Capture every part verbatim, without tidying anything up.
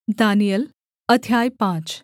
दानिय्येल अध्याय पाँच।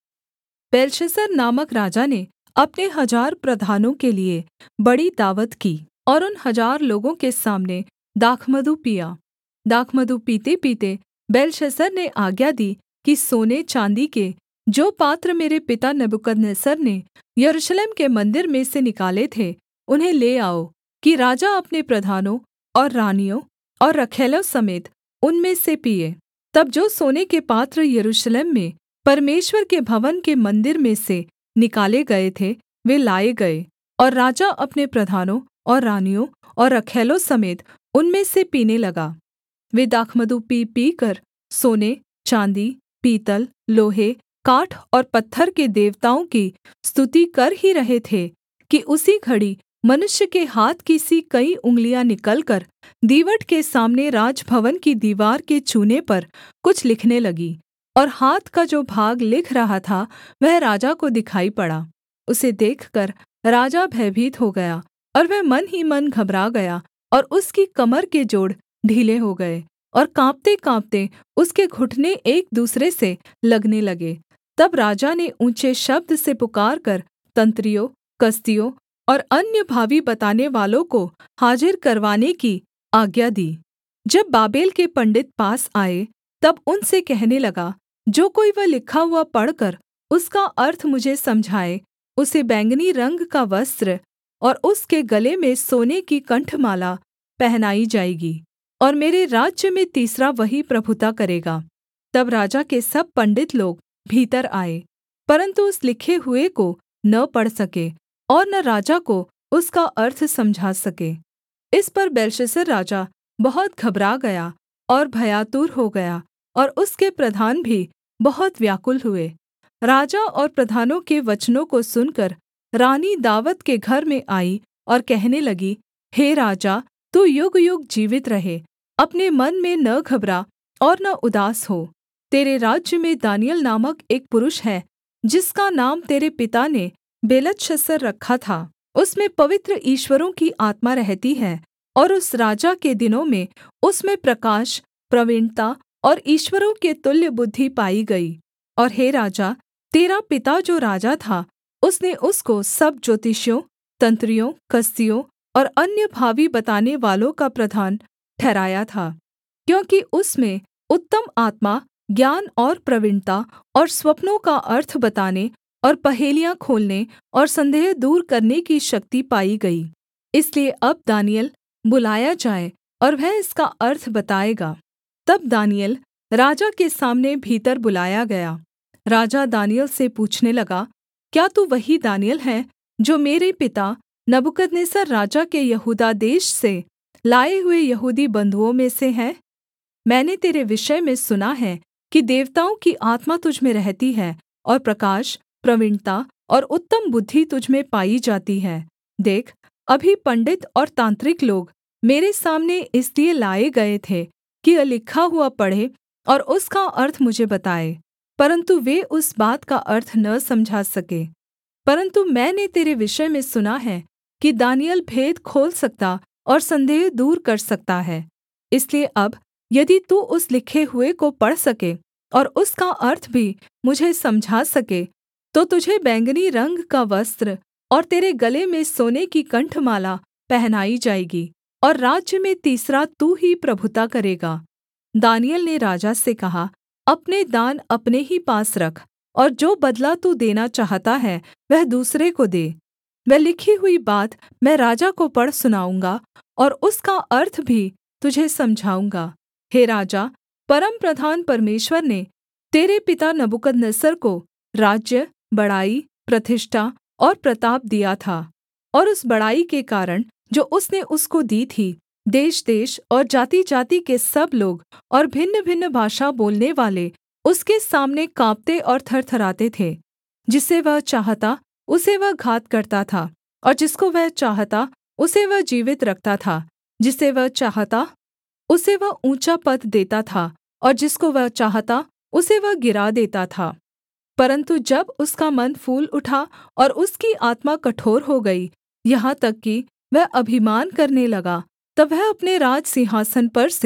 बेलशस्सर नामक राजा ने अपने हजार प्रधानों के लिये बड़ी दावत की और उन हजार लोगों के सामने दाखमधु पिया। दाखमधु पीतेपीते बेलशस्सर ने आज्ञा दी कि सोने चाँदी के जो पात्र मेरे पिता नबूकदनेस्सर ने यरूशलेम के मन्दिर में से निकाले थे उन्हें ले आओ, कि राजा अपने प्रधानों और रानियों और रखैलों समेत उनमें से पीए। तब जो सोने के पात्र यरूशलेम में परमेश्वर के भवन के मन्दिर में से निकाले गए थे वे लाए गए, और राजा अपने प्रधानों और रानियों और रखैलों समेत उनमें से पीने लगा। वे दाखमधु पी पीकर सोने चाँदी पीतल लोहे काठ और पत्थर के देवताओं की स्तुति कर ही रहे थे कि उसी घड़ी मनुष्य के हाथ की सी कई उँगलियाँ निकलकर दीवट के सामने राजभवन की दीवार के चूने पर कुछ लिखने लगीं, और हाथ का जो भाग लिख रहा था वह राजा को दिखाई पड़ा। उसे देखकर राजा भयभीत हो गया, और वह मन ही मन घबरा गया, और उसकी कमर के जोड़ ढीले हो गए, और काँपतेकाँपते उसके घुटने एक दूसरे से लगने लगे। तब राजा ने ऊँचे शब्द से पुकारकर तंत्रियों कसदियों और अन्य भावी बतानेवालों को हाजिर करवाने की आज्ञा दी। जब बाबेल के पंडित पास आए तब उनसे कहने लगा, जो कोई वह लिखा हुआ पढ़कर उसका अर्थ मुझे समझाए, उसे बैंगनी रंग का वस्त्र और उसके गले में सोने की कंठमाला पहनाई जाएगी, और मेरे राज्य में तीसरा वही प्रभुता करेगा। तब राजा के सब पंडित लोग भीतर आए, परन्तु उस लिखे हुए को न पढ़ सके और न राजा को उसका अर्थ समझा सके। इस पर बेलशस्सर राजा बहुत घबरा गया और भयातुर हो गया, और उसके प्रधान भी बहुत व्याकुल हुए। राजा और प्रधानों के वचनों को सुनकर रानी दावत के घर में आई और कहने लगी, हे राजा, तू युगयुग जीवित रहे, अपने मन में न घबरा और न उदास हो। तेरे राज्य में दानिय्येल नामक एक पुरुष है, जिसका नाम तेरे पिता ने बेलतशस्सर रखा था। उसमें पवित्र ईश्वरों की आत्मा रहती है, और उस राजा के दिनों में उसमें प्रकाश प्रवीणता और ईश्वरों के तुल्य बुद्धि पाई गई। और हे राजा, तेरा पिता जो राजा था उसने उसको सब ज्योतिषियों तंत्रियों कसदियों और अन्य भावी बतानेवालों का प्रधान ठहराया था, क्योंकि उसमें उत्तम आत्मा ज्ञान और प्रवीणता और स्वप्नों का अर्थ बताने और पहेलियाँ खोलने और संदेह दूर करने की शक्ति पाई गई। इसलिए अब दानिय्येल बुलाया जाए और वह इसका अर्थ बताएगा। तब दानिय्येल राजा के सामने भीतर बुलाया गया। राजा दानिय्येल से पूछने लगा, क्या तू वही दानिय्येल है जो मेरे पिता नबूकदनेस्सर राजा के यहूदा देश से लाए हुए यहूदी बंधुओं में से है? मैंने तेरे विषय में सुना है कि देवताओं की आत्मा तुझ में रहती है, और प्रकाश प्रवीणता और उत्तम बुद्धि तुझ में पाई जाती है। देख, अभी पंडित और तांत्रिक लोग मेरे सामने इसलिए लाए गए थे कि यह लिखा हुआ पढ़े और उसका अर्थ मुझे बताए, परन्तु वे उस बात का अर्थ न समझा सके। परन्तु मैंने तेरे विषय में सुना है कि दानिय्येल भेद खोल सकता और संदेह दूर कर सकता है। इसलिए अब यदि तू उस लिखे हुए को पढ़ सके और उसका अर्थ भी मुझे समझा सके, तो तुझे बैंगनी रंग का वस्त्र और तेरे गले में सोने की कंठमाला पहनाई जाएगी, और राज्य में तीसरा तू ही प्रभुता करेगा। दानिय्येल ने राजा से कहा, अपने दान अपने ही पास रख, और जो बदला तू देना चाहता है वह दूसरे को दे। वह लिखी हुई बात मैं राजा को पढ़ सुनाऊँगा, और उसका अर्थ भी तुझे समझाऊँगा। हे राजा, परमप्रधान परमेश्वर ने तेरे पिता नबूकदनेस्सर को राज्य बड़ाई प्रतिष्ठा और प्रताप दिया था, और उस बड़ाई के कारण जो उसने उसको दी थी, देशदेश और जातिजाति के सब लोग और भिन्नभिन्न भाषा बोलने वाले उसके सामने काँपते और थरथराते थे। जिसे वह चाहता उसे वह घात करता था, और जिसको वह चाहता उसे वह जीवित रखता था। जिसे वह चाहता उसे वह ऊँचा पद देता था, और जिसको वह चाहता उसे वह गिरा देता था। परन्तु जब उसका मन फूल उठा और उसकी आत्मा कठोर हो गई, यहाँ तक कि वह अभिमान करने लगा, तब वह अपने राज सिंहासन पर से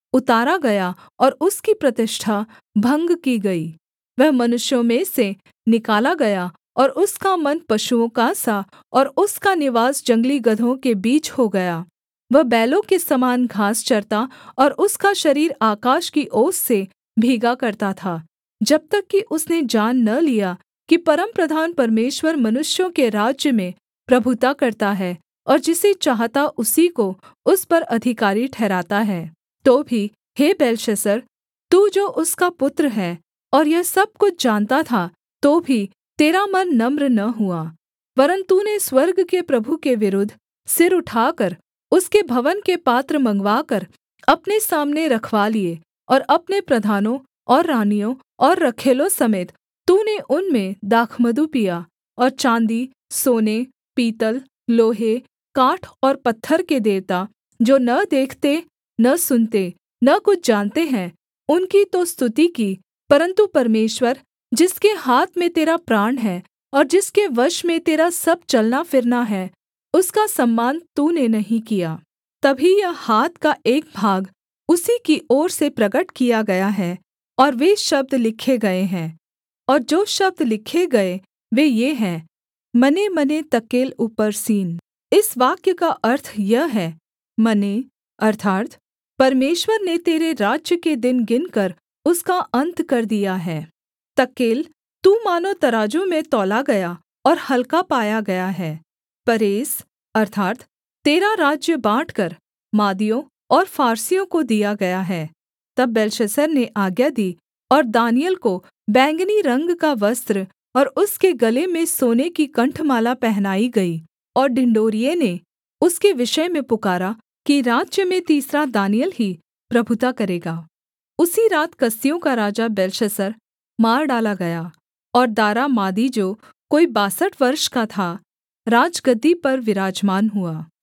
उतारा गया और उसकी प्रतिष्ठा भंग की गई। वह मनुष्यों में से निकाला गया और उसका मन पशुओं का सा और उसका निवास जंगली गदहों के बीच हो गया। वह बैलों के समान घास चरता और उसका शरीर आकाश की ओस से भीगा करता था, जब तक कि उसने जान न लिया कि परमप्रधान परमेश्वर मनुष्यों के राज्य में प्रभुता करता है और जिसे चाहता उसी को उस पर अधिकारी ठहराता है। तो भी हे बेलशस्सर, तू जो उसका पुत्र है और यह सब कुछ जानता था, तो भी तेरा मन नम्र न हुआ, वरन् तूने स्वर्ग के प्रभु के विरुद्ध सिर उठाकर उसके भवन के पात्र मँगवाकर अपने सामने रखवा लिए और अपने प्रधानों और रानियों और रखैलों समेत तूने उनमें दाखमधु पिया और चाँदी, सोने, पीतल, लोहे, काठ और पत्थर के देवता, जो न देखते, न सुनते, न कुछ जानते हैं, उनकी तो स्तुति की, परन्तु परमेश्वर, जिसके हाथ में तेरा प्राण है और जिसके वश में तेरा सब चलना फिरना है, उसका सम्मान तूने नहीं किया। तभी यह हाथ का एक भाग उसी की ओर से प्रगट किया गया है और वे शब्द लिखे गए हैं। और जो शब्द लिखे गए वे ये हैं, मने मने तकेल ऊपरसीन। इस वाक्य का अर्थ यह है, मने अर्थात् परमेश्वर ने तेरे राज्य के दिन गिनकर उसका अंत कर दिया है। तकेल, तू मानो तराजू में तौला गया और हल्का पाया गया है। परेस अर्थात् तेरा राज्य बाँटकर मादियों और फारसियों को दिया गया है। तब बेलशस्सर ने आज्ञा दी और दानिय्येल को बैंगनी रंग का वस्त्र और उसके गले में सोने की कंठमाला पहनाई गई और ढिंढोरिये ने उसके विषय में पुकारा कि राज्य में तीसरा दानिय्येल ही प्रभुता करेगा। उसी रात कसदियों का राजा बेलशस्सर मार डाला गया और दारा मादी जो कोई बासठ वर्ष का था, राजगद्दी पर विराजमान हुआ।